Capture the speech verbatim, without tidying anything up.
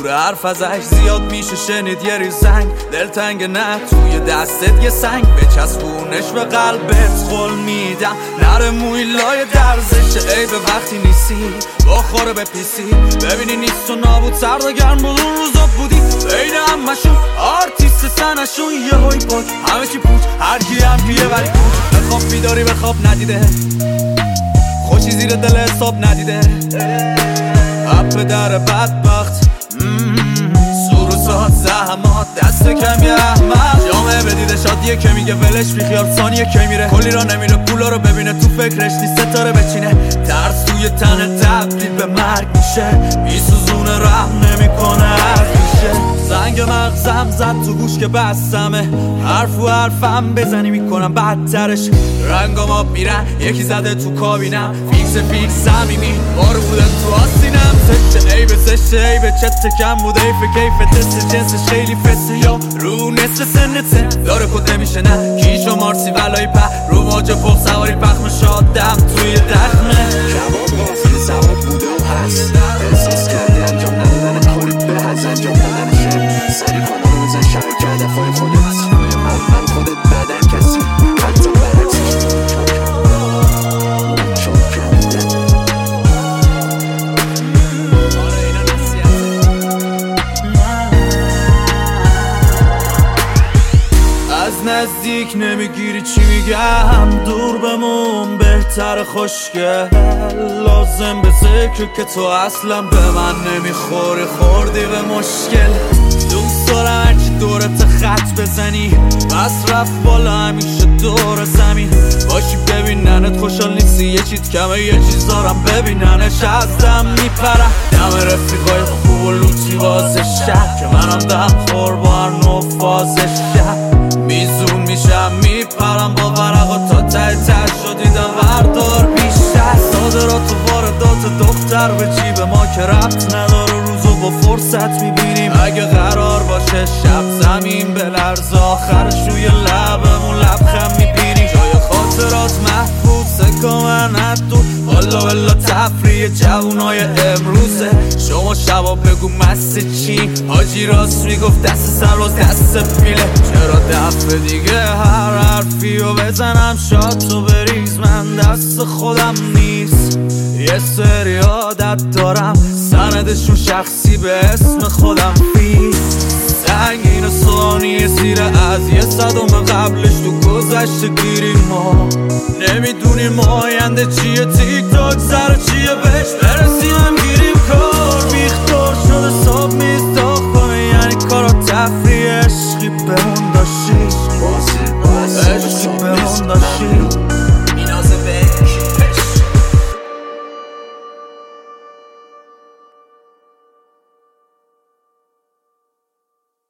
دور حرف ازش زیاد میشه شنید یه ریزنگ دلتنگ نه توی دستت یه سنگ بچسبونش به قلبت قول میدم نره موی لای درزش ای به وقتی نیستی بخوره به پیسی ببینی نیست و نابود سرد و گرم بود اون روزا بودی بین همشون آرتیست سنشون یه هوی پاک همه چی پوچ هر کی هم بیه ولی پوچ بخواب بیداری بخواب ندیده خوشی زیر دل حساب ندیده اپ در بدبخت سروسات زحمات دست کم یه احمد جامعه بدیده شادیه که میگه ولش بیخیال ثانیه که میره کلی را نمیره پولا رو ببینه تو فکرش نیست ستاره بچینه ترس توی تن تبدیل به مرگ میشه میسوزونه رحم نمیکنه حرف میشه زنگ مغزم زد تو گوش که بستمه حرف و حرفم بزنی میکنم بدترش رنگام آب میرن یکی زده تو کابینم فیکس فیکس صمیمی بارو بوده تو آستینم سشت عیب سشت عیب چت کم بوده ایف کیف تست جنسش خیلی فسته یا رو نصف سنته داره کد نمیشه نه کیش و مارسی ولای په رو ماجه فوق سواری پخم شادم توی دخمه کباب غافل سواب بوده و هست احساس کردی انجام ندادن کاری به هز انجام ندادن شد سری کنه رو بزن شرکت دفای خودت هم خودت بدن کسی حتی برکسی نزدیک نمیگیری چی میگم دور بمون بهتر خوشگل لازم به ذکر که تو اصلا به من نمیخوری خوردی به مشکل دوست دارم هرکی دورت خط بزنی بس رفت بالا همیشه دور زمین باشی ببیننت خوشحال نیستی یه چیز کمه یه چیز دارم ببیننش از دم میپرم دم رفیقای خوب و لوتی واسه شب که منم دم خور با هر نوع فازش شب میزون میشم میپرم با ورقا تا ته ته شدیدم وردار بیشتر صادرات و واردات دختر به جیب ما که ربط نداره روزو با فرصت میبینیم اگه قرار باشه شب زمین به لرز آخرش روی لبمون لبخم میبینیم جای خاطرات محفوظ سکامن حدود والا والا تفریح جوونای امروزه شما شبا بگو مست چی حاجی راست میگفت دست سرباز دست پیله چرا دفعه دیگه هر حرفی رو بزنم شاد تو بریز من دست خودم نیست یه سری عادت دارم سندشون شخصی به اسم خودم فیز سنگین ثانیه سیره از یه صدم قبلش تو گذشته گیریم ما نمیدونیم آینده چیه تیک تاک سر چیه بهش